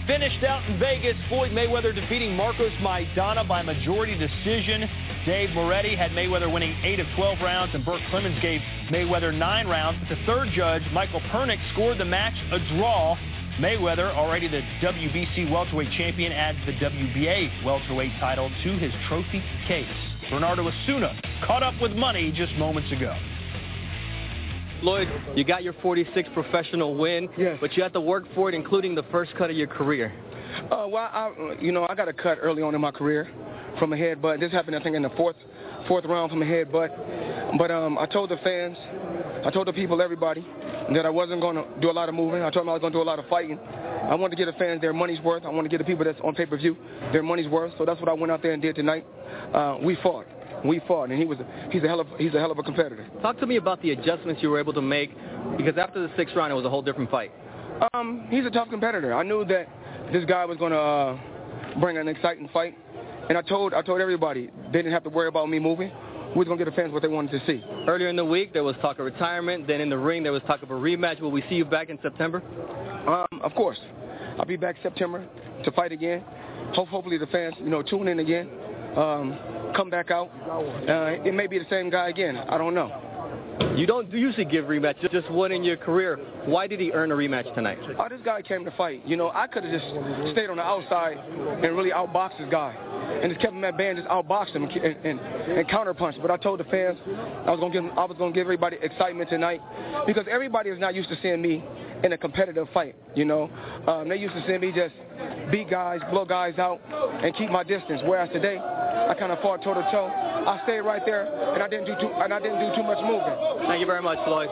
finished out in Vegas. Floyd Mayweather defeating Marcos Maidana by majority decision. Dave Moretti had Mayweather winning 8 of 12 rounds, and Burt Clemens gave Mayweather 9 rounds. But the third judge, Michael Pernick, scored the match a draw. Mayweather, already the WBC welterweight champion, adds the WBA welterweight title to his trophy case. Bernardo Osuna caught up with money just moments ago. Floyd, you got your 46th professional win, yes, but you had to work for it, including the first cut of your career. Well, I got a cut early on in my career from a headbutt. This happened, I think, in the fourth round from a headbutt. But I told the fans, I told the people, everybody, that I wasn't going to do a lot of moving. I told them I was going to do a lot of fighting. I wanted to give the fans their money's worth. I wanted to give the people that's on pay-per-view their money's worth. So that's what I went out there and did tonight. We fought, and he's a hell of a competitor. Talk to me about the adjustments you were able to make, because after the 6th round, it was a whole different fight. He's a tough competitor. I knew that this guy was going to bring an exciting fight, and I told everybody they didn't have to worry about me moving. We were going to give the fans what they wanted to see. Earlier in the week, there was talk of retirement. Then in the ring, there was talk of a rematch. Will we see you back in September? Of course. I'll be back September to fight again. Hopefully the fans, tune in again, come back out. It may be the same guy again. I don't know. You don't usually give rematches, just one in your career. Why did he earn a rematch tonight? This guy came to fight. I could have just stayed on the outside and really outboxed this guy, and just kept him at bay and just outboxed him and counterpunched. But I told the fans I was going to give everybody excitement tonight, because everybody is not used to seeing me in a competitive fight. They used to seeing me just beat guys, blow guys out, and keep my distance. Whereas today, I kind of fought toe to toe. I stayed right there, and I didn't do too much moving. Thank you very much, Floyd.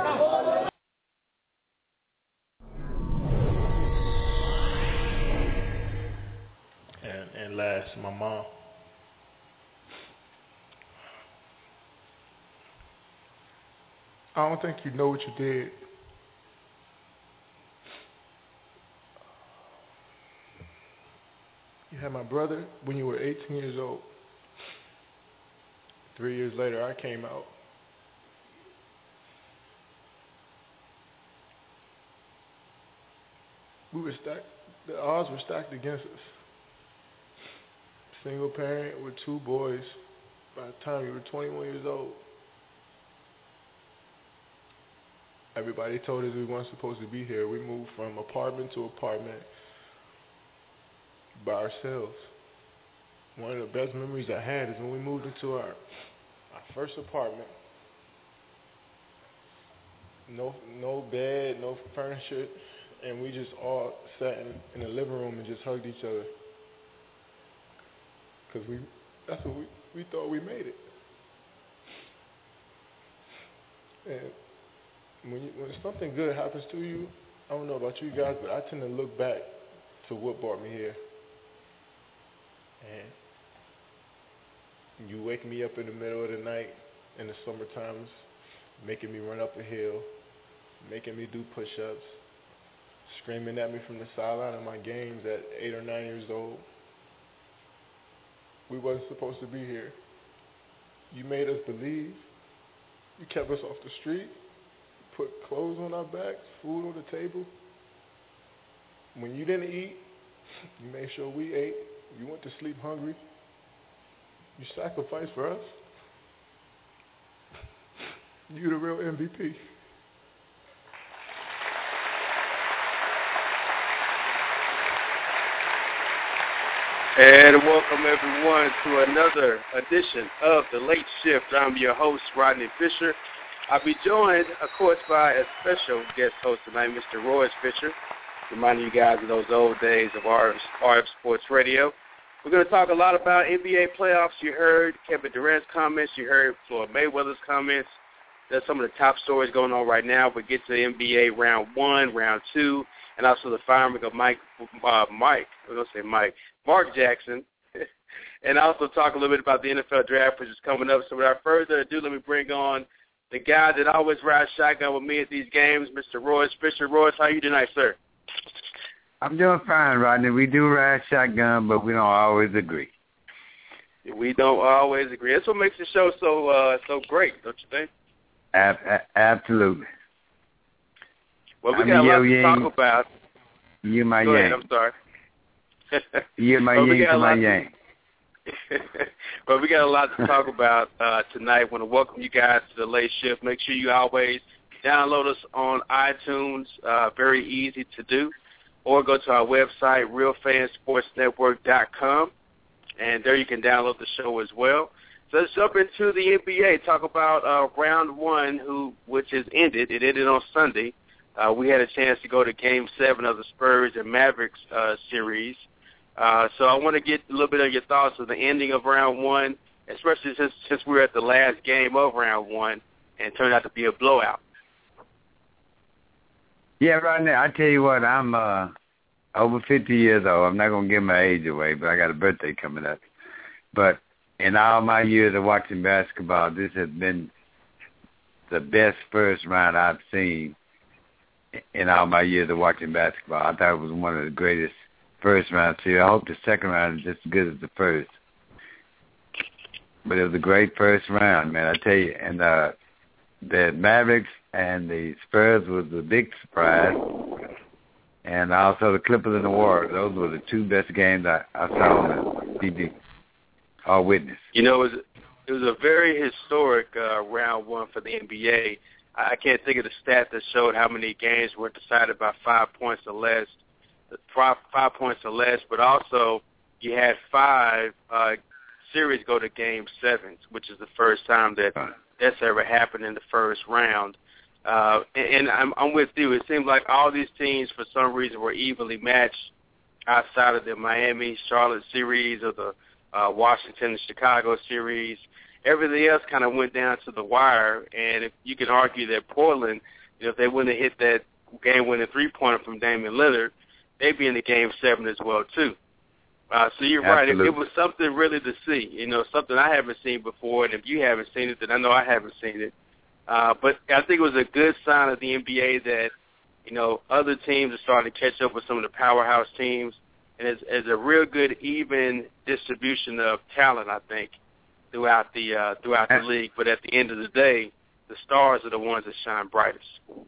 And last, my mom. I don't think you know what you did. You had my brother when you were 18 years old. 3 years later, I came out. We were stacked. The odds were stacked against us. Single parent with 2 boys. By the time you were 21 years old, everybody told us we weren't supposed to be here. We moved from apartment to apartment by ourselves. One of the best memories I had is when we moved into our first apartment. No bed, no furniture, and we just all sat in the living room and just hugged each other. Because that's what we thought we made it. And when something good happens to you, I don't know about you guys, but I tend to look back to what brought me here. And you wake me up in the middle of the night in the summer times, making me run up a hill, making me do push-ups, screaming at me from the sideline of my games at 8 or 9 years old. We wasn't supposed to be here. You made us believe. You kept us off the street, put clothes on our backs, food on the table. When you didn't eat, you made sure we ate. You went to sleep hungry. You sacrificed for us. You the real MVP. And welcome everyone to another edition of The Late Shift. I'm your host, Rodney Fisher. I'll be joined, of course, by a special guest host tonight, Mr. Royce Fisher, reminding you guys of those old days of RF Sports Radio. We're going to talk a lot about NBA playoffs. You heard Kevin Durant's comments. You heard Floyd Mayweather's comments. That's some of the top stories going on right now. We get to the NBA round 1, round 2, and also the firing of Mark Jackson, and also talk a little bit about the NFL draft, which is coming up. So without further ado, let me bring on the guy that always rides shotgun with me at these games, Mr. Royce Fisher. Royce, how are you tonight, sir? I'm doing fine, Rodney. We do ride shotgun, but we don't always agree. We don't always agree. That's what makes the show so great, don't you think? Absolutely. Well, we got a lot to talk about. You my Go Yank. ahead, I'm sorry. You my Yank to my Yank. Well, we got a lot to talk about tonight. I want to welcome you guys to the Late Shift. Make sure you always download us on iTunes. Very easy to do. Or go to our website, realfansportsnetwork.com, and there you can download the show as well. So let's jump into the NBA, talk about round one, which has ended. It ended on Sunday. We had a chance to go to Game 7 of the Spurs and Mavericks series. So I want to get a little bit of your thoughts on the ending of round one, especially since we're at the last game of round one and it turned out to be a blowout. Yeah, right now, I tell you what, I'm over 50 years old. I'm not going to give my age away, but I got a birthday coming up. But in all my years of watching basketball, this has been the best first round I've seen in all my years of watching basketball. I thought it was one of the greatest first round series. I hope the second round is just as good as the first. But it was a great first round, man, I tell you. And the Mavericks and the Spurs was a big surprise. And also the Clippers and the Warriors. Those were the two best games I saw on the TV or witnessed. You know, it was a very historic round one for the NBA. I can't think of the stat that showed how many games were decided by 5 points or less. 5 points or less, but also you had 5 series go to Game 7s, which is the first time that's ever happened in the first round. And I'm with you. It seemed like all these teams, for some reason, were evenly matched outside of the Miami-Charlotte series or the Washington and Chicago series. Everything else kind of went down to the wire, and if you can argue that Portland, if they wouldn't have hit that game-winning three-pointer from Damian Lillard, they'd be in the Game 7 as well, too. So you're Absolutely. right. It was something really to see, something I haven't seen before, and if you haven't seen it, then I know I haven't seen it. But I think it was a good sign of the NBA that, other teams are starting to catch up with some of the powerhouse teams, and it's a real good even distribution of talent, I think, throughout the league. But at the end of the day, the stars are the ones that shine brightest.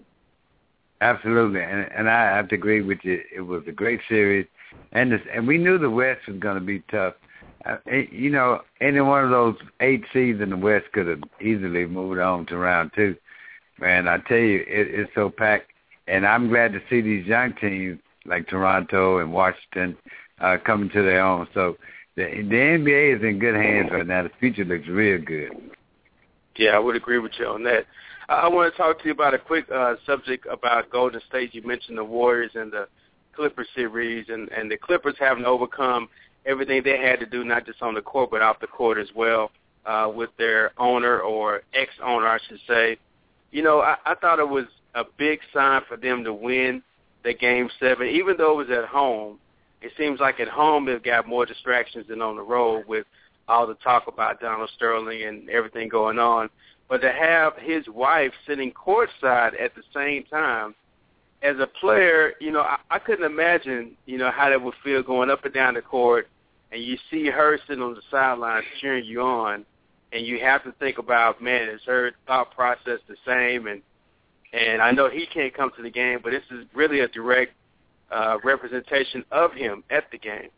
Absolutely, and I have to agree with you. It was a great series, and we knew the West was going to be tough. Any one of those 8 seeds in the West could have easily moved on to round 2. Man, I tell you, it's so packed, and I'm glad to see these young teams like Toronto and Washington coming to their own. So the NBA is in good hands right now. The future looks real good. Yeah, I would agree with you on that. I want to talk to you about a quick subject about Golden State. You mentioned the Warriors and the Clippers series, and the Clippers having overcome everything they had to do, not just on the court, but off the court as well, with their owner or ex-owner, I should say. I thought it was a big sign for them to win the Game 7. Even though it was at home, it seems like at home they've got more distractions than on the road with all the talk about Donald Sterling and everything going on. But to have his wife sitting courtside at the same time, as a player, I couldn't imagine, how that would feel going up and down the court, and you see her sitting on the sidelines cheering you on, and you have to think about, man, is her thought process the same? And I know he can't come to the game, but this is really a direct representation of him at the game.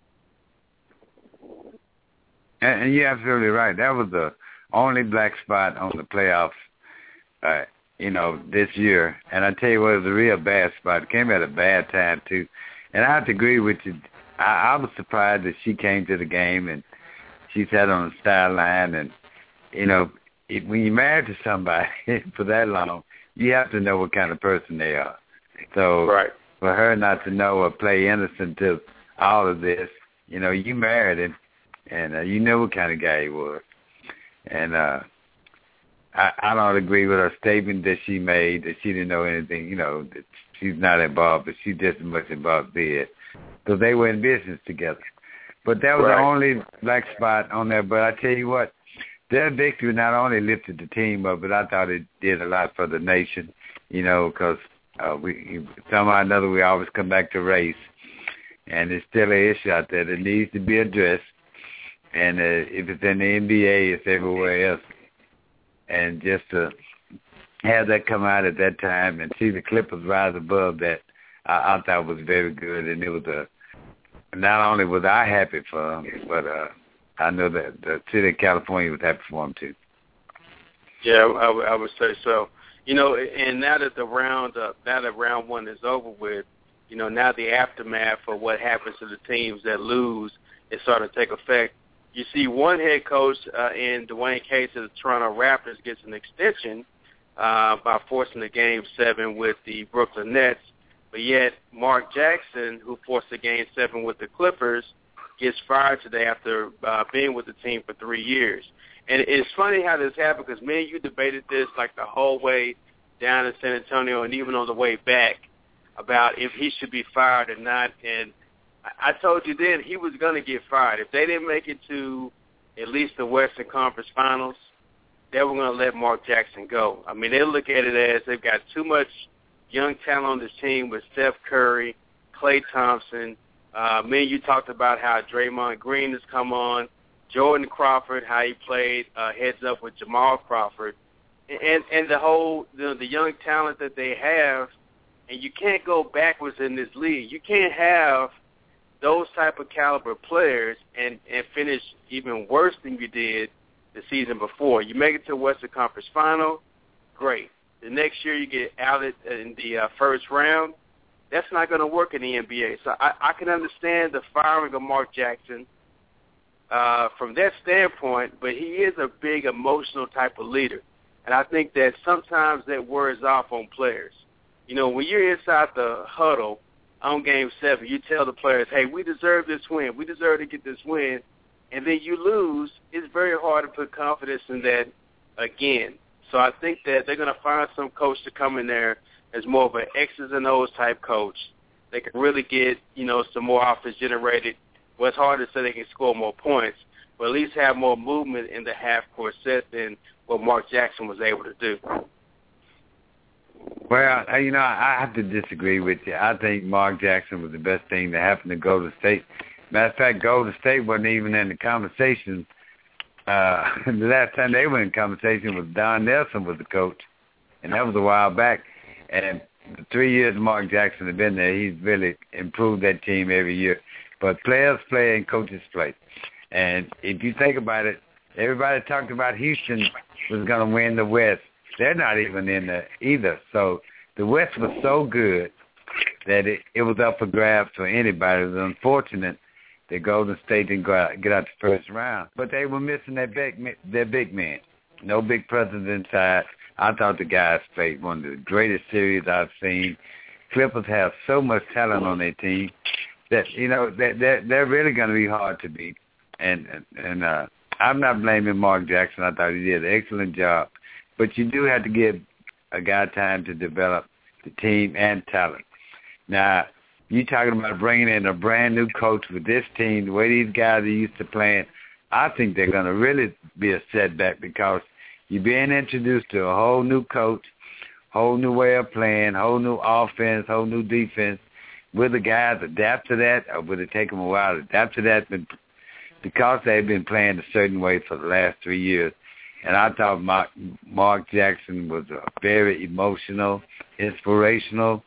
And you're absolutely right. That was the only black spot on the playoffs, this year. And I tell you what, it was a real bad spot. It came at a bad time, too. And I have to agree with you. I was surprised that she came to the game and she sat on the sideline. And, when you're married to somebody for that long, you have to know what kind of person they are. So right. For her not to know or play innocent to all of this, you married him, and you know what kind of guy he was. And I don't agree with her statement that she made, that she didn't know anything, that she's not involved, but she's just as much involved as he is. Because they were in business together. But that was the only black spot on there. But I tell you what, their victory not only lifted the team up, but I thought it did a lot for the nation, because somehow or another we always come back to race. And it's still an issue out there that needs to be addressed. And if it's in the NBA, it's everywhere else. And just to have that come out at that time and see the Clippers rise above that, I thought was very good, and it was not only was I happy for him, but I know that the city of California was happy for him too. Yeah, I would say so. You know, and now that round one is over with, you know, now the aftermath of what happens to the teams that lose is starting to take effect. You see one head coach in Dwayne Case of the Toronto Raptors gets an extension by forcing the Game 7 with the Brooklyn Nets, but yet Mark Jackson, who forced the Game 7 with the Clippers, gets fired today after being with the team for 3 years. And it's funny how this happened because me and you debated this like the whole way down in San Antonio and even on the way back about if he should be fired or not. And I told you then he was going to get fired. If they didn't make it to at least the Western Conference Finals, they were going to let Mark Jackson go. I mean, they look at it as they've got too much young talent on this team with Steph Curry, Klay Thompson. Me and you talked about how Draymond Green has come on, Jordan Crawford, how he played heads up with Jamal Crawford, and the whole the young talent that they have. And you can't go backwards in this league. You can't have those type of caliber players and finish even worse than you did the season before. You make it to the Western Conference Final, great. The next year you get out in the first round. That's not going to work in the NBA. So I can understand the firing of Mark Jackson from that standpoint, but he is a big emotional type of leader. And I think that sometimes that wears off on players. You know, when you're inside the huddle on Game 7, you tell the players, hey, we deserve this win. We deserve to get this win. And then you lose. It's very hard to put confidence in that again. So I think that they're going to find some coach to come in there as more of an X's and O's type coach. They can really get, you know, some more offense generated. Well, it's hard to say they can score more points, but at least have more movement in the half-court set than what Mark Jackson was able to do. Well, you know, I have to disagree with you. I think Mark Jackson was the best thing that happened to Golden State. Matter of fact, Golden State wasn't even in the conversation. The last time they were in conversation was Don Nelson was the coach, and that was a while back. And the 3 years Mark Jackson had been there, he's really improved that team every year. But players play and coaches play. And if you think about it, everybody talked about Houston was going to win the West. They're not even in there either. So the West was so good that it was up for grabs for anybody. It was unfortunate that Golden State didn't get out the first round. But they were missing their big man. No big presence inside. I thought the guys played one of the greatest series I've seen. Clippers have so much talent on their team that, you know, they're really going to be hard to beat. And I'm not blaming Mark Jackson. I thought he did an excellent job. But you do have to give a guy time to develop the team and talent. Now, you talking about bringing in a brand-new coach with this team, the way these guys are used to playing, I think they're going to really be a setback because you're being introduced to a whole new coach, whole new way of playing, whole new offense, whole new defense. Will the guys adapt to that, or will it take them a while to adapt to that? But because they've been playing a certain way for the last 3 years. And I thought Mark Jackson was a very emotional, inspirational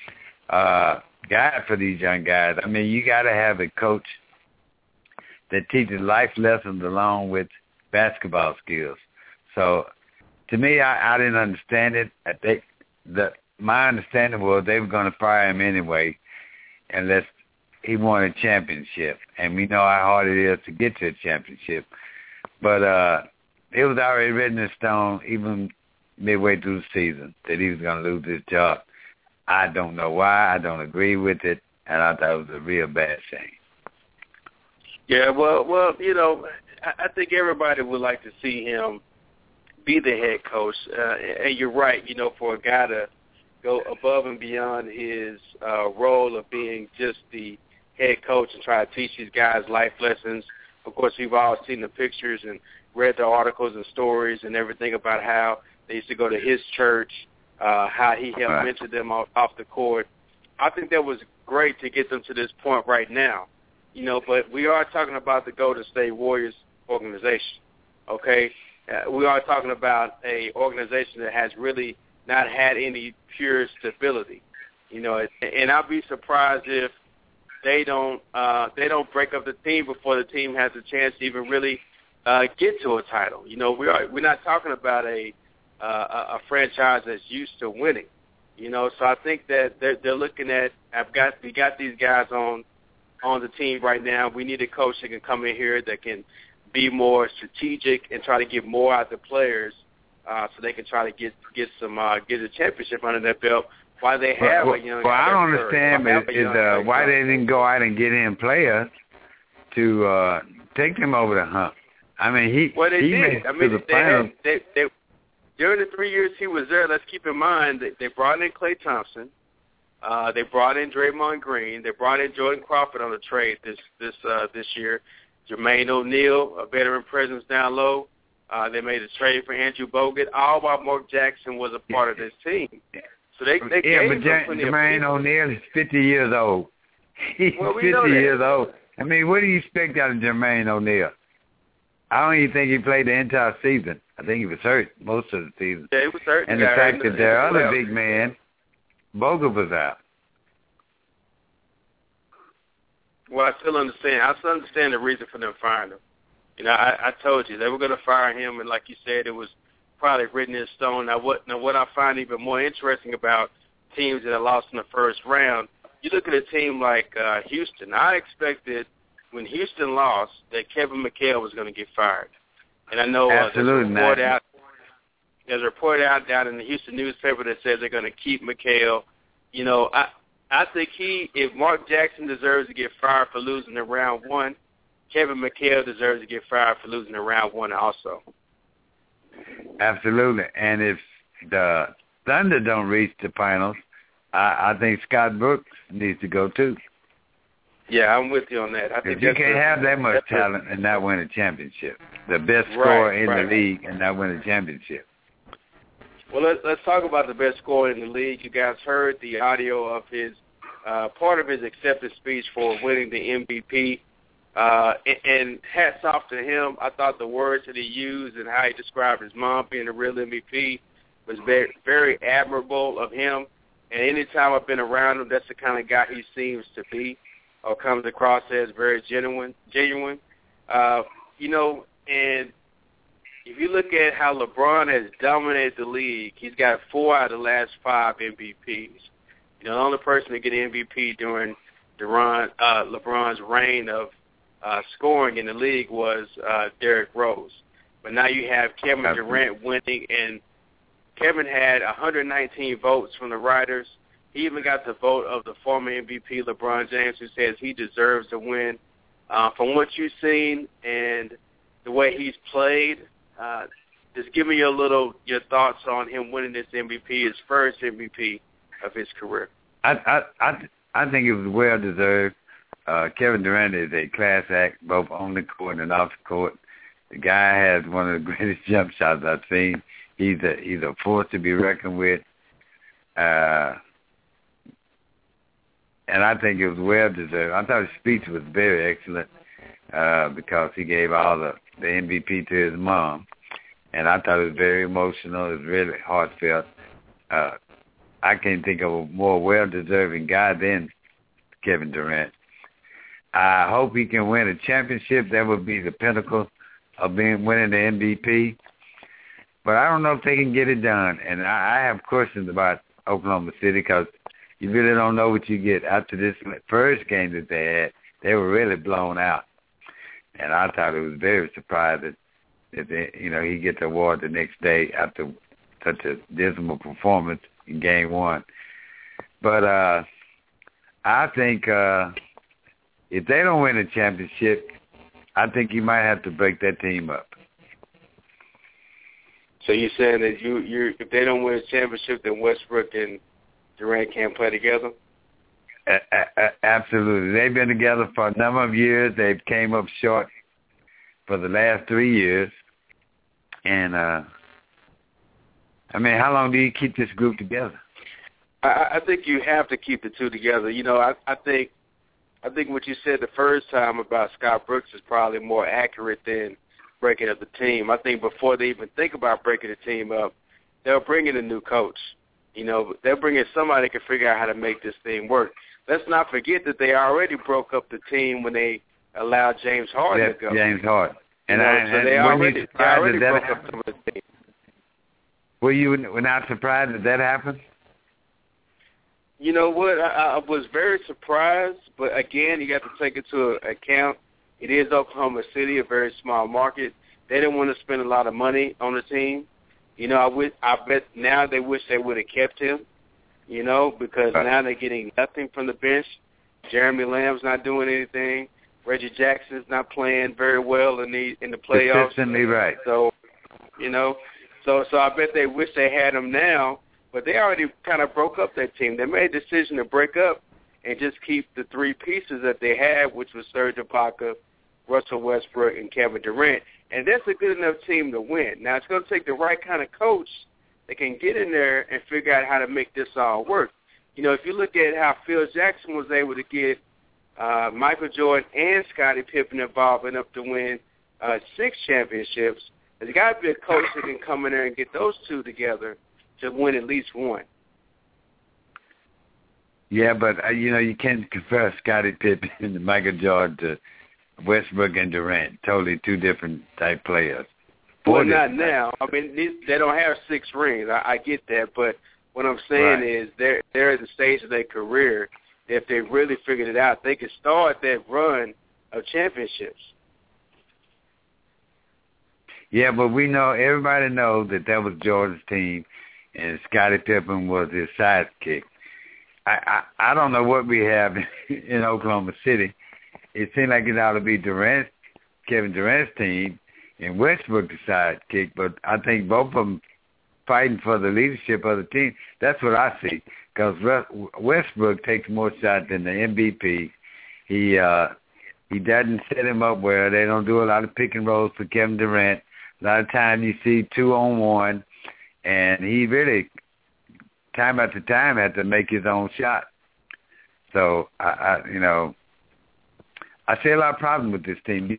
guy for these young guys. I mean, you got to have a coach that teaches life lessons along with basketball skills. So, to me, I didn't understand it. I think my understanding was they were going to fire him anyway unless he won a championship. And we know how hard it is to get to a championship. But it was already written in stone, even midway through the season, that he was going to lose his job. I don't know why. I don't agree with it, and I thought it was a real bad shame. Yeah, well, you know, I think everybody would like to see him be the head coach. And you're right, you know, for a guy to go above and beyond his role of being just the head coach and try to teach these guys life lessons. Of course, we've all seen the pictures and read the articles and stories and everything about how they used to go to his church, how he helped mentor them off the court. I think that was great to get them to this point right now, you know, but we are talking about the Golden State Warriors organization, okay? We are talking about a organization that has really not had any pure stability. And I'll be surprised if they don't break up the team before the team has a chance to even really get to a title. We're not talking about a franchise that's used to winning. So I think that they're looking at. We got these guys on the team right now. We need a coach that can come in here that can be more strategic and try to get more out of the players, so they can try to get a championship under their belt. Why they have a young? Well, I don't understand is why they didn't go out and get in players to take them over the hump. I mean, he made it to the finals. During the 3 years he was there, let's keep in mind that they brought in Klay Thompson, they brought in Draymond Green, they brought in Jordan Crawford on the trade this year. Jermaine O'Neal, a veteran presence down low. They made a trade for Andrew Bogut, all while Mark Jackson was a part of this team. So they but Jermaine O'Neal is 50 years old. He's 50 years old. I mean, what do you expect out of Jermaine O'Neal? I don't even think he played the entire season. I think he was hurt most of the season. Yeah, he was hurt. And the fact that their other big man, Bogut, was out. Well, I still understand the reason for them firing him. I told you they were going to fire him, and like you said, it was probably written in stone. Now what I find even more interesting about teams that are lost in the first round, you look at a team like Houston. I expected when Houston lost that Kevin McHale was going to get fired. And I know there's a report out down in the Houston newspaper that says they're going to keep McHale. I think if Mark Jackson deserves to get fired for losing in round one, Kevin McHale deserves to get fired for losing in round one also. Absolutely. And if the Thunder don't reach the finals, I think Scott Brooks needs to go too. Yeah, I'm with you on that. I think you can't have that much talent and not win a championship. The best scorer in the league and not win a championship. Well, let's talk about the best scorer in the league. You guys heard the audio of his part of his acceptance speech for winning the MVP. And hats off to him. I thought the words that he used and how he described his mom being the real MVP was very, very admirable of him. And anytime I've been around him, that's the kind of guy he seems to be, or comes across as very genuine. And if you look at how LeBron has dominated the league, he's got 4 out of the last 5 MVPs. The only person to get MVP during LeBron's reign of scoring in the league was Derrick Rose. But now you have Kevin Durant winning, and Kevin had 119 votes from the writers. He even got the vote of the former MVP, LeBron James, who says he deserves to win. From what you've seen and the way he's played, just give me your thoughts on him winning this MVP, his first MVP of his career. I think it was well deserved. Kevin Durant is a class act, both on the court and off the court. The guy has one of the greatest jump shots I've seen. He's a force to be reckoned with. And I think it was well deserved. I thought his speech was very excellent because he gave all the MVP to his mom. And I thought it was very emotional. It was really heartfelt. I can't think of a more well-deserving guy than Kevin Durant. I hope he can win a championship. That would be the pinnacle of winning the MVP. But I don't know if they can get it done. And I have questions about Oklahoma City because you really don't know what you get. After this first game that they had, they were really blown out. And I thought it was very surprising that he gets the award the next day after such a dismal performance in Game 1. But I think if they don't win a championship, I think you might have to break that team up. So you're saying that if they don't win a championship, then Westbrook and Durant can't play together? Absolutely. They've been together for a number of years. They've came up short for the last 3 years. And, how long do you keep this group together? I think you have to keep the two together. I think what you said the first time about Scott Brooks is probably more accurate than breaking up the team. I think before they even think about breaking the team up, they'll bring in a new coach. You know, they're bringing somebody that can figure out how to make this thing work. Let's not forget that they already broke up the team when they allowed James Harden to go. James Harden. And so they already broke up some of the team. Were you not surprised that happened? You know what? I was very surprised, but again, you got to take into account it is Oklahoma City, a very small market. They didn't want to spend a lot of money on the team. You know, I bet now they wish they would have kept him, you know, because now they're getting nothing from the bench. Jeremy Lamb's not doing anything. Reggie Jackson's not playing very well in the playoffs. Consistently right. So, you know, so I bet they wish they had him now, but they already kind of broke up that team. They made a decision to break up and just keep the three pieces that they had, which was Serge Ibaka, Russell Westbrook, and Kevin Durant. And that's a good enough team to win. Now, it's going to take the right kind of coach that can get in there and figure out how to make this all work. You know, if you look at how Phil Jackson was able to get Michael Jordan and Scottie Pippen involved enough to win 6 championships, there's got to be a coach that can come in there and get those two together to win at least one. Yeah, but, you know, you can't compare Scottie Pippen and Michael Jordan to Westbrook and Durant, totally two different type players. Well, not now. I mean, they don't have 6 rings. I get that, but what I'm saying is they're at the stage of their career. If they really figured it out, they could start that run of championships. Yeah, but we know, everybody knows that was Jordan's team, and Scottie Pippen was his sidekick. I don't know what we have in Oklahoma City. It seems like it ought to be Kevin Durant's team, and Westbrook the sidekick, but I think both of them fighting for the leadership of the team. That's what I see, because Westbrook takes more shots than the MVP. He doesn't set him up well. They don't do a lot of pick and rolls for Kevin Durant. A lot of times you see 2-on-1, and he really, time after time, had to make his own shot. So, I see a lot of problems with this team.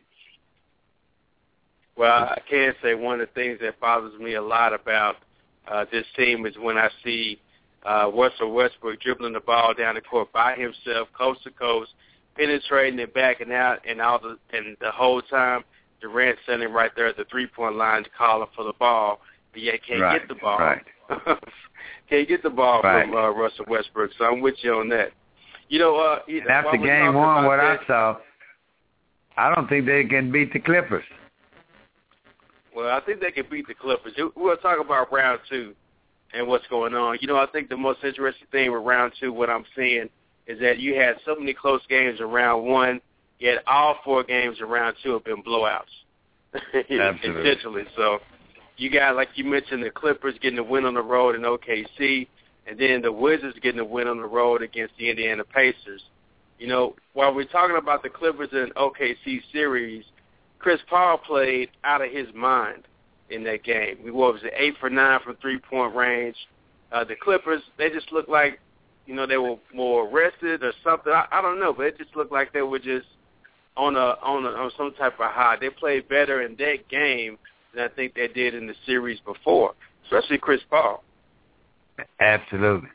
Well, I can say one of the things that bothers me a lot about this team is when I see Russell Westbrook dribbling the ball down the court by himself, coast to coast, penetrating and backing out, and the whole time Durant standing right there at the three-point line calling for the ball, but yet can't get the ball. Right. Can't get the ball from Russell Westbrook. So I'm with you on that. You know, after game one, what I saw, I don't think they can beat the Clippers. Well, I think they can beat the Clippers. We'll talk about round 2 and what's going on. You know, I think the most interesting thing with round 2, what I'm seeing, is that you had so many close games in round 1, yet all 4 games in round 2 have been blowouts. Absolutely. Essentially. So you got, like you mentioned, the Clippers getting a win on the road in OKC, and then the Wizards getting a win on the road against the Indiana Pacers. You know, while we're talking about the Clippers and OKC series, Chris Paul played out of his mind in that game. Was it 8 for 9 from three-point range? The Clippers, they just looked like, you know, they were more rested or something. I don't know, but it just looked like they were just on some type of high. They played better in that game than I think they did in the series before, especially Chris Paul. Absolutely.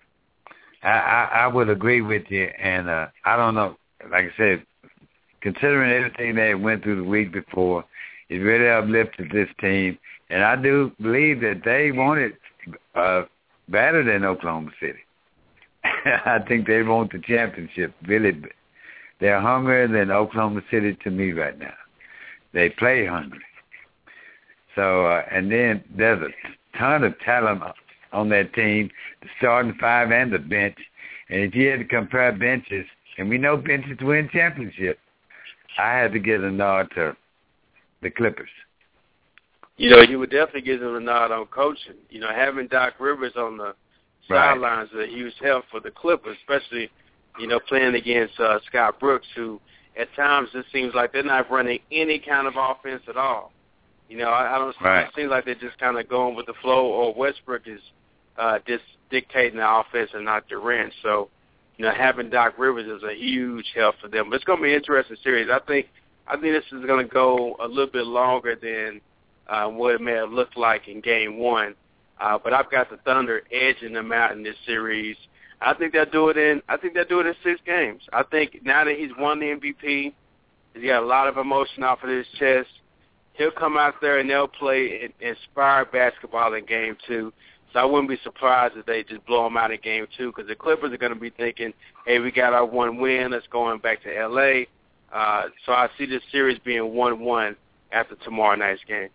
I would agree with you, and I don't know, like I said, considering everything they went through the week before, it really uplifted this team, and I do believe that they want it better than Oklahoma City. I think they want the championship, really. They're hungrier than Oklahoma City to me right now. They play hungry. So, and then there's a ton of talent on that team, the starting 5 and the bench. And if you had to compare benches, and we know benches win championships, I had to give a nod to the Clippers. You know, you would definitely give them a nod on coaching. You know, having Doc Rivers on the sidelines is a huge help for the Clippers, especially, you know, playing against Scott Brooks, who at times it seems like they're not running any kind of offense at all. You know, I don't. It seems like they're just kind of going with the flow, or Westbrook is just dictating the offense and not Durant. So, you know, having Doc Rivers is a huge help for them. But it's going to be an interesting series. I think this is going to go a little bit longer than what it may have looked like in Game 1. But I've got the Thunder edging them out in this series. I think they'll do it in 6 games. I think now that he's won the MVP, he's got a lot of emotion off of his chest. He'll come out there and they'll play inspired basketball in Game 2. So I wouldn't be surprised if they just blow him out in Game 2 because the Clippers are going to be thinking, hey, we got our one win. Let's go on back to L.A. So I see this series being 1-1 after tomorrow night's game.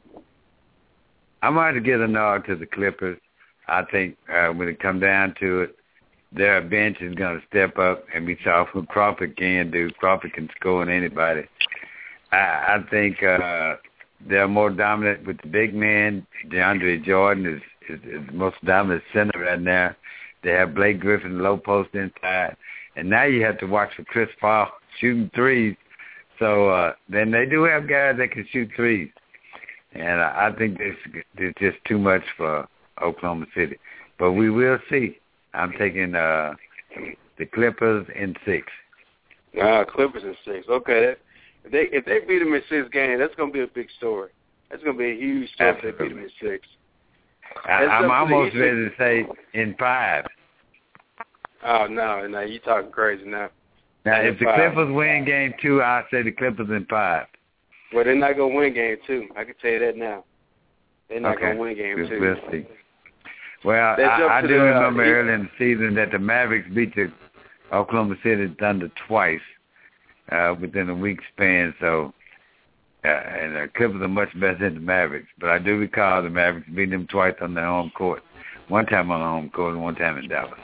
I'm going to give a nod to the Clippers. I think when it comes down to it, their bench is going to step up, and we saw what Crawford can do. Crawford can score on anybody. I think they're more dominant with the big men. DeAndre Jordan is the most dominant center right now. They have Blake Griffin low post inside. And now you have to watch for Chris Paul shooting threes. So then they do have guys that can shoot threes. And I think there's just too much for Oklahoma City. But we will see. I'm taking the Clippers in 6. Clippers in 6. Okay. If they beat them in 6 games, that's going to be a big story. That's going to be a huge story. Absolutely. If they beat them in 6. I'm almost ready to say in 5. Oh, no, you're talking crazy now. Now, if the Clippers win Game 2, I'll say the Clippers in 5. Well, they're not going to win Game 2. I can tell you that now. They're not going to win Game 2. We'll see. Well, I do remember early in the season that the Mavericks beat the Oklahoma City Thunder twice within a week span. So, and the Clippers are much better than the Mavericks. But I do recall the Mavericks beating them twice on their home court. One time on the home court and one time in Dallas.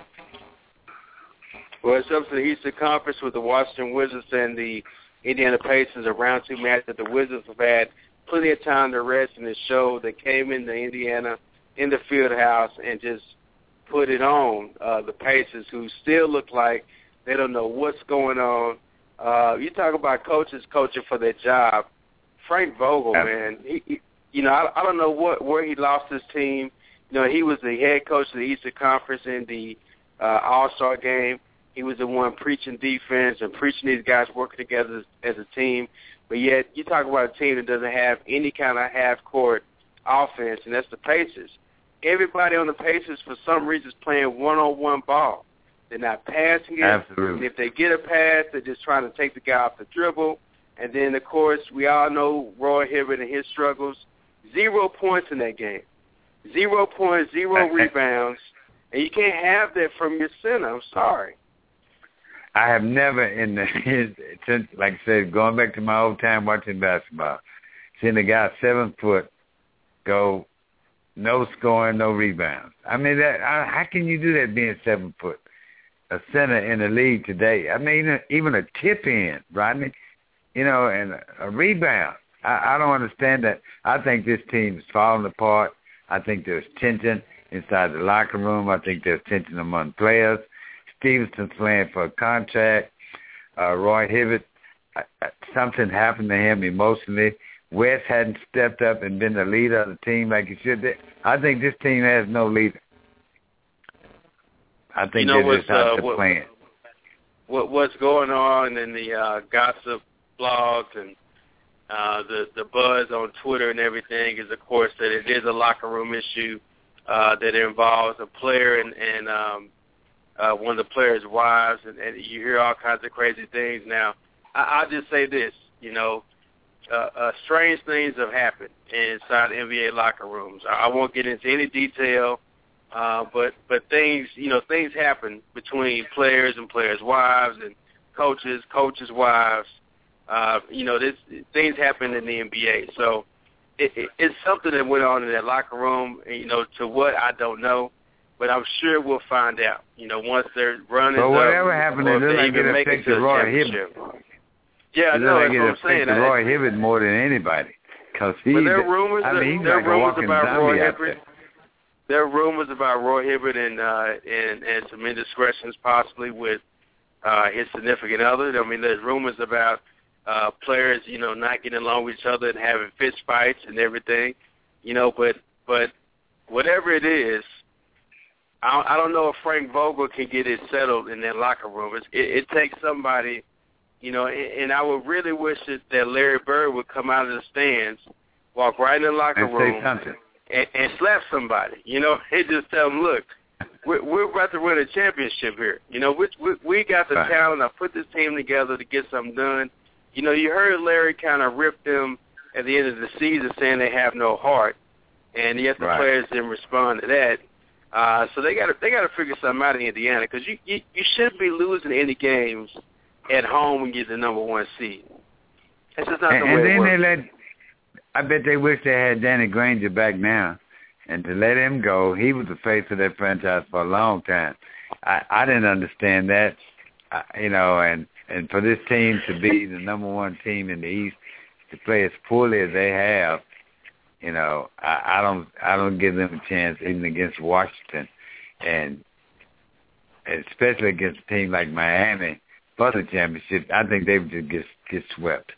Well, it's up to the Eastern Conference with the Washington Wizards and the Indiana Pacers, a round 2 match that the Wizards have had plenty of time to rest in the show. They came into Indiana in the field house and just put it on the Pacers, who still look like they don't know what's going on. You talk about coaches coaching for their job. Frank Vogel, man, he I don't know where he lost his team. He was the head coach of the Eastern Conference in the All-Star game. He was the one preaching defense and preaching these guys working together as a team. But yet, you talk about a team that doesn't have any kind of half-court offense, and that's the Pacers. Everybody on the Pacers, for some reason, is playing one-on-one ball. They're not passing it. Absolutely. And if they get a pass, they're just trying to take the guy off the dribble. And then, of course, we all know Roy Hibbert and his struggles. 0 points in that game. 0 points, 0 rebounds. And you can't have that from your center. I'm sorry. I have never since, like I said, going back to my old time watching basketball, seen a guy 7 foot go no scoring, no rebounds. I mean, how can you do that being 7 foot? A center in the league today. I mean, even a tip in, Rodney, and a rebound. I don't understand that. I think this team is falling apart. I think there's tension inside the locker room. I think there's tension among players. Stevenson's playing for a contract. Roy Hibbert, something happened to him emotionally. Wes hadn't stepped up and been the leader of the team like he should be. I think this team has no leader. I think they're just out to plan. What's going on in the gossip blogs and the buzz on Twitter and everything is, of course, that it is a locker room issue that involves a player and one of the players' wives, and you hear all kinds of crazy things. Now, I'll just say this, strange things have happened inside NBA locker rooms. I won't get into any detail, but things happen between players and players' wives and coaches' wives. Things happen in the NBA. So it's something that went on in that locker room, to what I don't know. But I'm sure we'll find out, once they're running. But whatever happened, it doesn't like it affected Roy Hibbert. Yeah, no, that's what I'm saying. Roy Hibbert more than anybody. Cause there are rumors, about Roy Hibbert. There are rumors about Roy Hibbert and some indiscretions possibly with his significant other. I mean, there's rumors about players, not getting along with each other and having fist fights and everything, but whatever it is, I don't know if Frank Vogel can get it settled in that locker room. It takes somebody, and I would really wish that Larry Bird would come out of the stands, walk right in the locker room, and slap somebody. You know, they just tell them, look, we're about to win a championship here. You know, we got the talent. I put this team together to get something done. You know, you heard Larry kind of rip them at the end of the season saying they have no heart, and yet the players didn't respond to that. So they got to figure something out in Indiana, because you shouldn't be losing any games at home when you're the number 1 seed. That's just not the way it works. I bet they wish they had Danny Granger back now, and to let him go, he was the face of that franchise for a long time. I didn't understand that, you know, and for this team to be the number 1 team in the East, to play as poorly as they have, you know, I don't give them a chance even against Washington, and especially against a team like Miami for the championship. I think they would just get swept.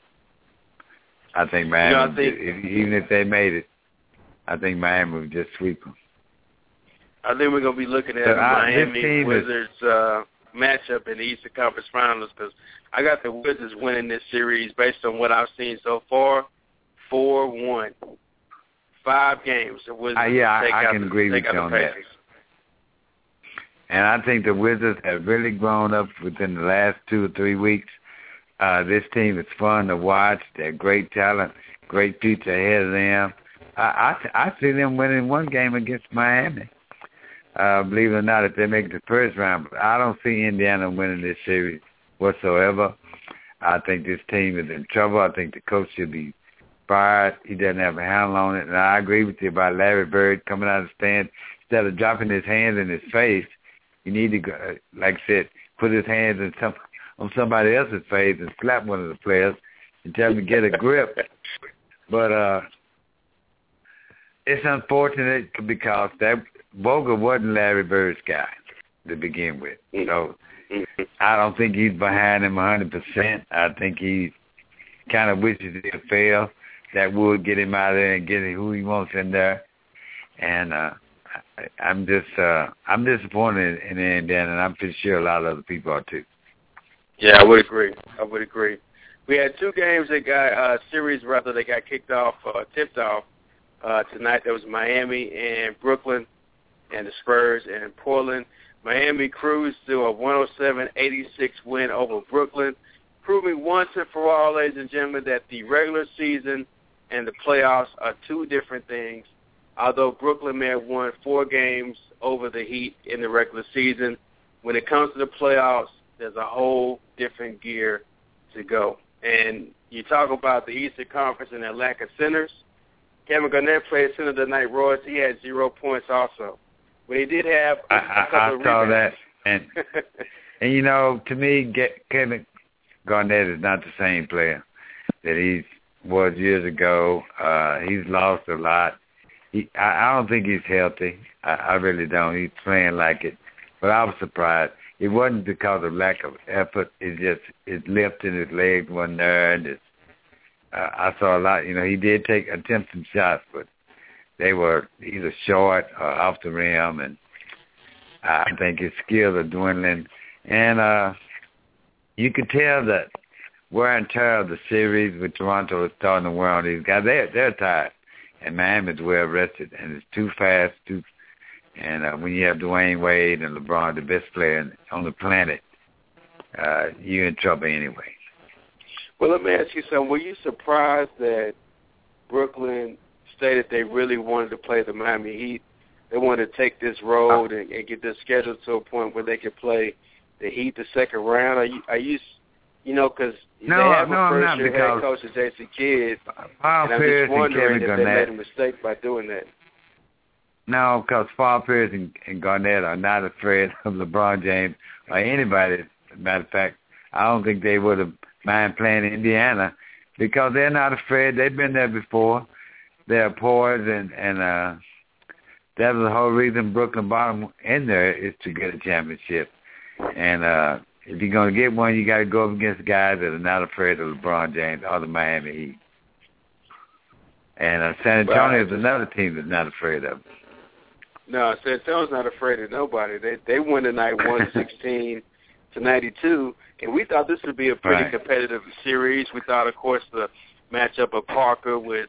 I think Miami, even if they made it, I think Miami would just sweep them. I think we're going to be looking at the Miami Wizards matchup in the Eastern Conference Finals, because I got the Wizards winning this series based on what I've seen so far, 4-1. 5 games. The Wizards I can agree with you on that. And I think the Wizards have really grown up within the last 2 or 3 weeks. This team is fun to watch. They're great talent, great future ahead of them. I see them winning 1 game against Miami. Believe it or not, if they make the first round. But I don't see Indiana winning this series whatsoever. I think this team is in trouble. I think the coach should be fired. He doesn't have a handle on it. And I agree with you about Larry Bird coming out of the stand. Instead of dropping his hands in his face, you need to, go, like I said, put his hands on somebody else's face and slap one of the players and tell them to get a grip. But it's unfortunate because that Vogel wasn't Larry Bird's guy to begin with. So I don't think he's behind him 100%. I think he kind of wishes he'd fail. That would get him out of there and get him who he wants in there. And I'm disappointed in Indiana, and I'm pretty sure a lot of other people are too. Yeah, I would agree. We had 2 games that got they got kicked off, tipped off tonight. There was Miami and Brooklyn, and the Spurs and Portland. Miami cruised to a 107-86 win over Brooklyn, proving once and for all, ladies and gentlemen, that the regular season and the playoffs are 2 different things. Although Brooklyn may have won 4 games over the Heat in the regular season, when it comes to the playoffs, there's a whole different gear to go. And you talk about the Eastern Conference and their lack of centers. Kevin Garnett played center tonight, Royce. He had 0 points also. But he did have a couple of rebounds. I saw that. And, you know, to me, Kevin Garnett is not the same player that he was years ago. He's lost a lot. I don't think he's healthy. I really don't. He's playing like it. But I was surprised. It wasn't because of lack of effort. It's just his lift and his legs wasn't there. And I saw a lot. You know, he did attempt some shots, but they were either short or off the rim. And I think his skills are dwindling. And you could tell that wear and tear of the series with Toronto is starting to wear on these guys. They're tired. And Miami's well rested, and it's too fast. And when you have Dwayne Wade and LeBron, the best player on the planet, you're in trouble anyway. Well, let me ask you something. Were you surprised that Brooklyn stated they really wanted to play the Miami Heat? They wanted to take this road and get their schedule to a point where they could play the Heat the second round. Are you you know, because they have a first-year head coach, Jason Kidd, and I'm just wondering if they made a mistake by doing that. No, because Paul Pierce and Garnett are not afraid of LeBron James or anybody. As a matter of fact, I don't think they would have mind playing in Indiana because they're not afraid. They've been there before. They're poised, and that was the whole reason Brooklyn bottom in there is to get a championship. And if you're going to get one, you got to go up against guys that are not afraid of LeBron James or the Miami Heat. And San Antonio is another team that's not afraid of them. No, San Antonio's not afraid of nobody. They won tonight 116-92, and we thought this would be a pretty competitive series. We thought, of course, the matchup of Parker with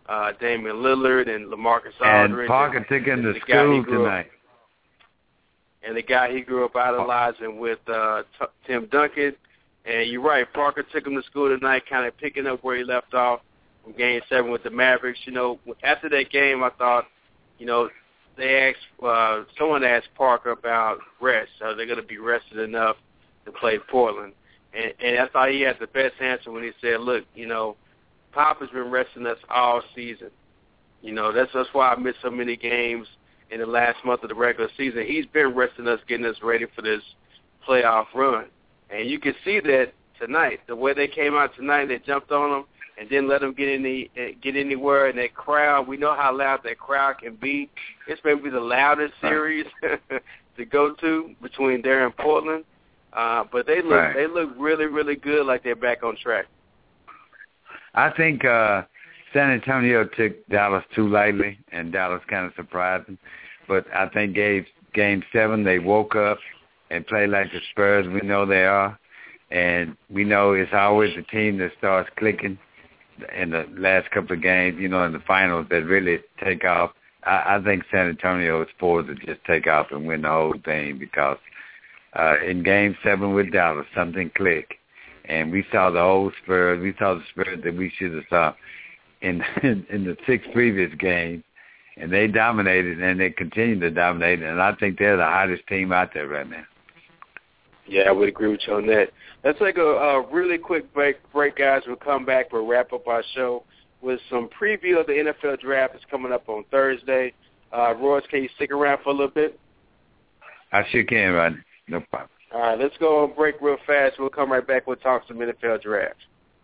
Damian Lillard and LaMarcus Aldridge. And Parker took him to school tonight. And the guy he grew up idolizing with Tim Duncan. And you're right, Parker took him to school tonight, kind of picking up where he left off from Game 7 with the Mavericks. You know, after that game, I thought, you know, they asked someone asked Parker about rest. Are they going to be rested enough to play Portland? And I thought he had the best answer when he said, look, you know, Pop has been resting us all season. You know, that's why I missed so many games in the last month of the regular season. He's been resting us, getting us ready for this playoff run. And you can see that tonight. The way they came out tonight, they jumped on them and didn't let them get anywhere. And that crowd, we know how loud that crowd can be. It's maybe the loudest series to go to between there and Portland. But they look really, really good, like they're back on track. I think San Antonio took Dallas too lightly, and Dallas kind of surprised them. But I think Game 7, they woke up and played like the Spurs we know they are. And we know it's always the team that starts clicking in the last couple of games, you know, in the finals that really take off. I think San Antonio is poised to just take off and win the whole thing because in Game 7 with Dallas, something clicked. And we saw the old Spurs. We saw the Spurs that we should have saw in the 6 previous games. And they dominated, and they continue to dominate. And I think they're the hottest team out there right now. Yeah, I would agree with you on that. Let's take a really quick break, guys. We'll come back. We'll wrap up our show with some preview of the NFL draft that's coming up on Thursday. Royce, can you stick around for a little bit? I sure can, Rodney. No problem. All right, let's go on break real fast. We'll come right back. We'll talk some NFL draft.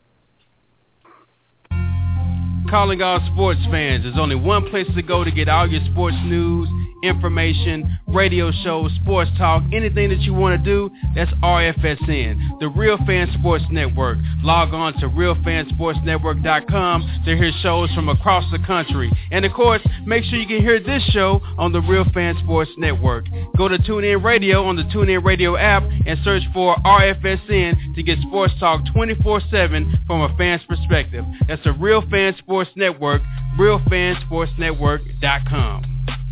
Calling all sports fans. There's only one place to go to get all your sports news, information, radio shows, sports talk, anything that you want to do, that's RFSN, the Real Fan Sports Network. Log on to realfansportsnetwork.com to hear shows from across the country. And of course, make sure you can hear this show on the Real Fan Sports Network. Go to TuneIn Radio on the TuneIn Radio app and search for RFSN to get sports talk 24/7 from a fan's perspective. That's the Real Fan Sports Network, realfansportsnetwork.com.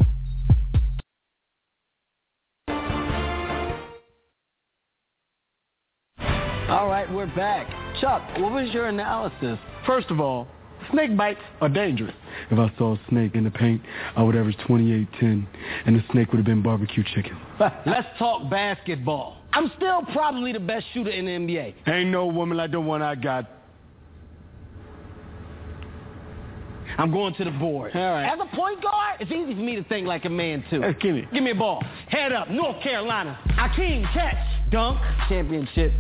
All right, we're back. Chuck, what was your analysis? First of all, snake bites are dangerous. If I saw a snake in the paint, I would average 28-10, and the snake would have been barbecue chicken. Let's talk basketball. I'm still probably the best shooter in the NBA. Ain't no woman like the one I got. I'm going to the board. All right. As a point guard, it's easy for me to think like a man, too. Hey, give me a ball. Head up, North Carolina. Hakeem, catch. Dunk. Championship.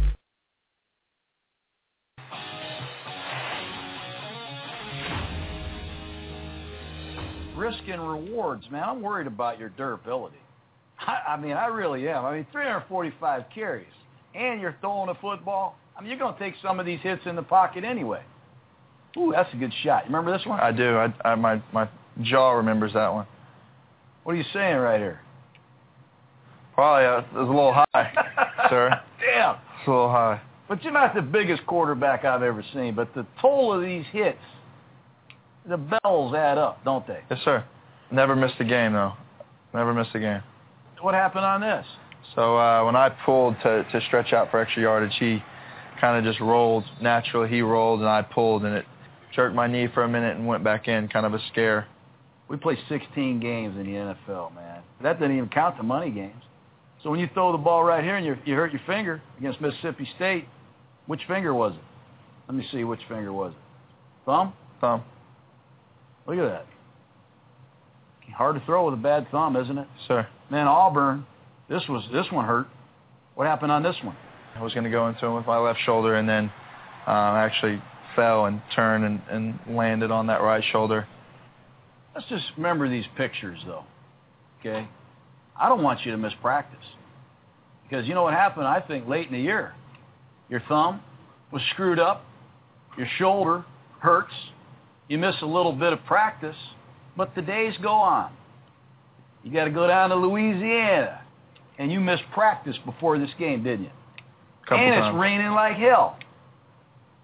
Risk and rewards, man. I'm worried about your durability. I mean, I really am. I mean, 345 carries, and you're throwing a football. I mean, you're going to take some of these hits in the pocket anyway. Ooh, that's a good shot. You remember this one? I do. My jaw remembers that one. What are you saying right here? Probably it was a little high, sir. Damn. It's a little high. But you're not the biggest quarterback I've ever seen, but the toll of these hits, the bells add up, don't they? Yes, sir. Never missed a game, though. Never missed a game. What happened on this? So when I pulled to stretch out for extra yardage, he kind of just rolled. Naturally, he rolled, and I pulled, and it jerked my knee for a minute and went back in, kind of a scare. We play 16 games in the NFL, man. That doesn't even count the money games. So when you throw the ball right here and you hurt your finger against Mississippi State, which finger was it? Let me see, which finger was it? Thumb? Thumb. Look at that. Hard to throw with a bad thumb, isn't it? Sir. Man, Auburn, this one hurt. What happened on this one? I was going to go into him with my left shoulder, and then actually fell and turned and landed on that right shoulder. Let's just remember these pictures, though, okay? I don't want you to miss practice because you know what happened, I think, late in the year? Your thumb was screwed up. Your shoulder hurts. You miss a little bit of practice, but the days go on. You got to go down to Louisiana, and you missed practice before this game, didn't you? Couple and times. It's raining like hell.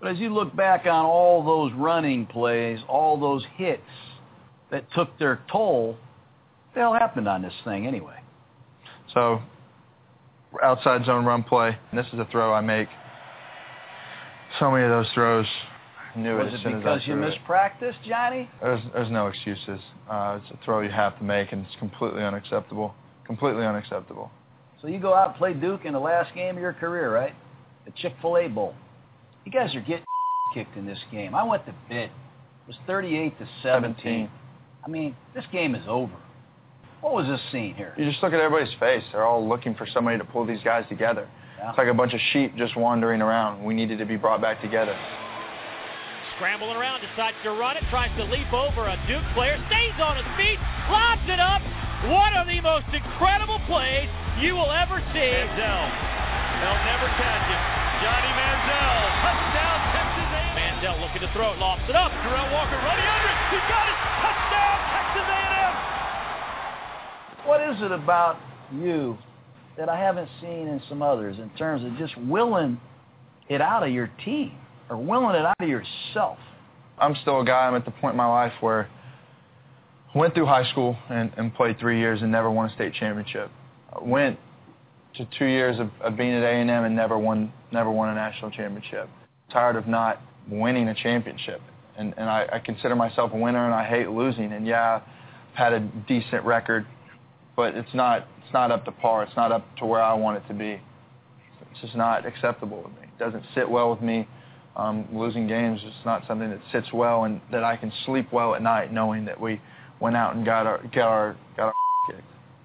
But as you look back on all those running plays, all those hits that took their toll, they all happened on this thing anyway. So, outside zone run play, and this is a throw I make. So many of those throws, I knew it as soon as I threw it. Was it because you mispracticed, Johnny? There's no excuses. It's a throw you have to make, and it's completely unacceptable. Completely unacceptable. So you go out and play Duke in the last game of your career, right? The Chick-fil-A Bowl. You guys are getting kicked in this game. I went to bed. It was 38-17. I mean, this game is over. What was this scene here? You just look at everybody's face. They're all looking for somebody to pull these guys together. Yeah. It's like a bunch of sheep just wandering around. We needed to be brought back together. Scrambling around, decides to run it, tries to leap over a Duke player, stays on his feet, lobs it up. One of the most incredible plays you will ever see. Manziel. They'll never catch it. Johnny Manziel. Touchdown, Texas A&M. Manziel looking to throw it, lofts it up. Terrell Walker running under it. He got it. Touchdown, Texas A&M. What is it about you that I haven't seen in some others in terms of just willing it out of your team or willing it out of yourself? I'm still a guy. I'm at the point in my life where I went through high school and played 3 years and never won a state championship. I went to 2 years of being at A&M and never won a national championship. Tired of not winning a championship. And I consider myself a winner, and I hate losing. And, yeah, I've had a decent record, but it's not up to par. It's not up to where I want it to be. It's just not acceptable with me. It doesn't sit well with me. Losing games is not something that sits well and that I can sleep well at night knowing that we went out and got our kicked.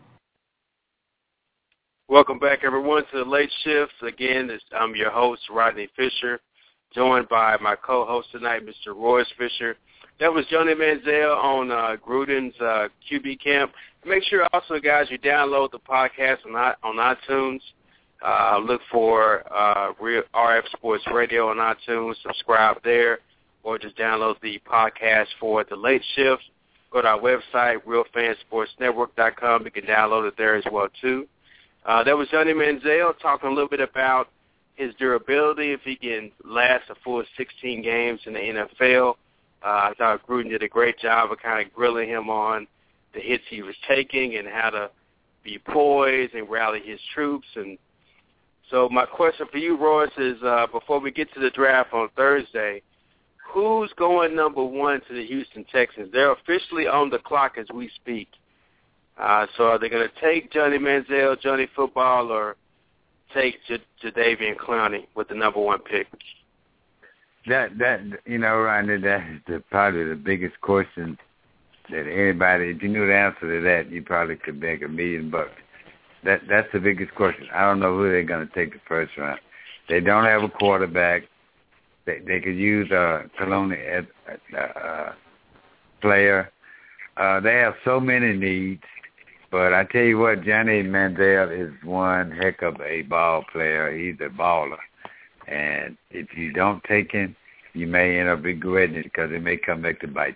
Welcome back, everyone, to the Late Shift. Again, I'm your host, Rodney Fisher, joined by my co-host tonight, Mr. Royce Fisher. That was Johnny Manziel on Gruden's QB camp. Make sure also, guys, you download the podcast on iTunes. Look for RF Sports Radio on iTunes. Subscribe there, or just download the podcast for the Late Shift. Go to our website, realfansportsnetwork.com. You can download it there as well, too. That was Johnny Manziel talking a little bit about his durability, if he can last a full 16 games in the NFL. I thought Gruden did a great job of kind of grilling him on the hits he was taking and how to be poised and rally his troops. And so my question for you, Royce, is before we get to the draft on Thursday, who's going number one to the Houston Texans? They're officially on the clock as we speak. So are they going to take Johnny Manziel, Johnny Football, or take Jadeveon Clowney with the number one pick? That Rodney, that is probably the biggest question that anybody, if you knew the answer to that, you probably could make $1 million. That's the biggest question. I don't know who they're going to take the first round. They don't have a quarterback. They could use a Clowney as a player. They have so many needs. But I tell you what, Johnny Manziel is one heck of a ball player. He's a baller. And if you don't take him, you may end up regretting it because it may come back to bite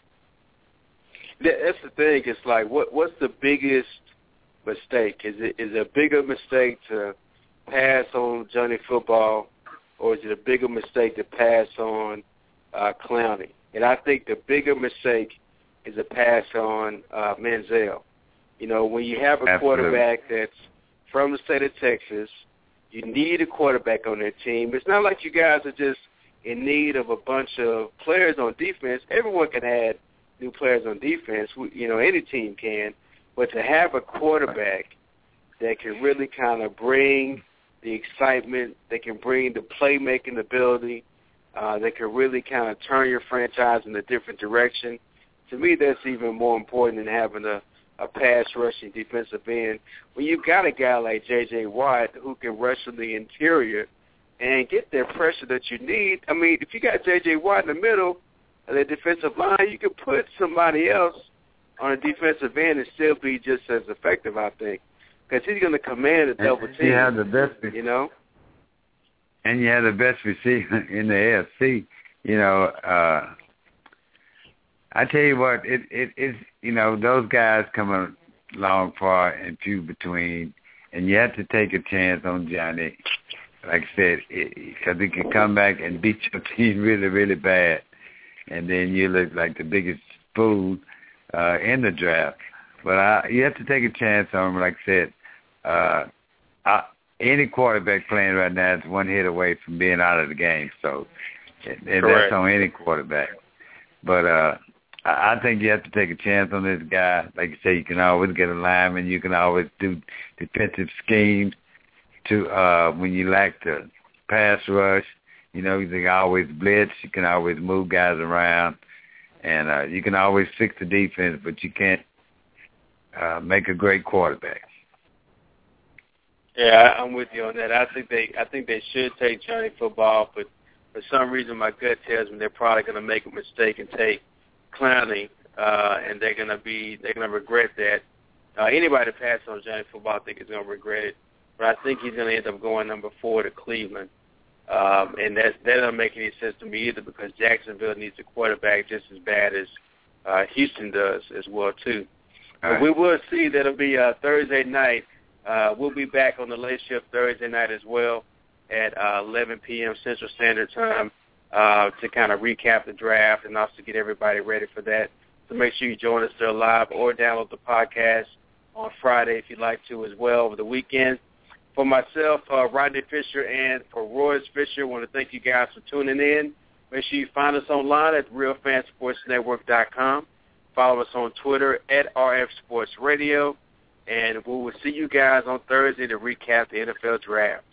you. That's the thing. It's like, what's the biggest mistake? Is it a bigger mistake to pass on Johnny Football, or is it a bigger mistake to pass on Clowney? And I think the bigger mistake is a pass on Manziel. You know, when you have a quarterback that's from the state of Texas, you need a quarterback on their team. It's not like you guys are just in need of a bunch of players on defense. Everyone can add new players on defense. Any team can. But to have a quarterback that can really kind of bring the excitement, that can bring the playmaking ability, that can really kind of turn your franchise in a different direction, to me that's even more important than having a pass-rushing defensive end. When you've got a guy like J.J. Watt who can rush from the interior and get that pressure that you need, I mean, if you got J.J. Watt in the middle of the defensive line, you can put somebody else on a defensive end and still be just as effective, I think, because he's going to command a double team. You have the best, and you have the best receiver in the AFC. I tell you what, it's those guys come along far and few between, and you have to take a chance on Johnny. like I said, because he can come back and beat your team really, really bad, and then you look like the biggest fool in the draft. But you have to take a chance on him. Like I said, any quarterback playing right now is one hit away from being out of the game. So and that's on any quarterback. But I think you have to take a chance on this guy. Like you say, you can always get a lineman. You can always do defensive schemes to when you lack the pass rush. You know, you can always blitz. You can always move guys around. And you can always fix the defense, but you can't make a great quarterback. Yeah, I'm with you on that. I think they should take Johnny Football, but for some reason my gut tells me they're probably going to make a mistake and take Clowney, and they're going to regret that. Anybody that passes on Johnny Football, I think is going to regret it. But I think he's going to end up going number 4 to Cleveland, and that doesn't make any sense to me either, because Jacksonville needs a quarterback just as bad as Houston does as well too. But we will see. That'll be Thursday night. We'll be back on the late shift Thursday night as well at 11 p.m. Central Standard Time to kind of recap the draft and also get everybody ready for that. So make sure you join us there live or download the podcast on Friday if you'd like to as well over the weekend. For myself, Rodney Fisher, and for Royce Fisher, I want to thank you guys for tuning in. Make sure you find us online at realfansportsnetwork.com. Follow us on Twitter at RF Sports Radio. And we will see you guys on Thursday to recap the NFL Draft.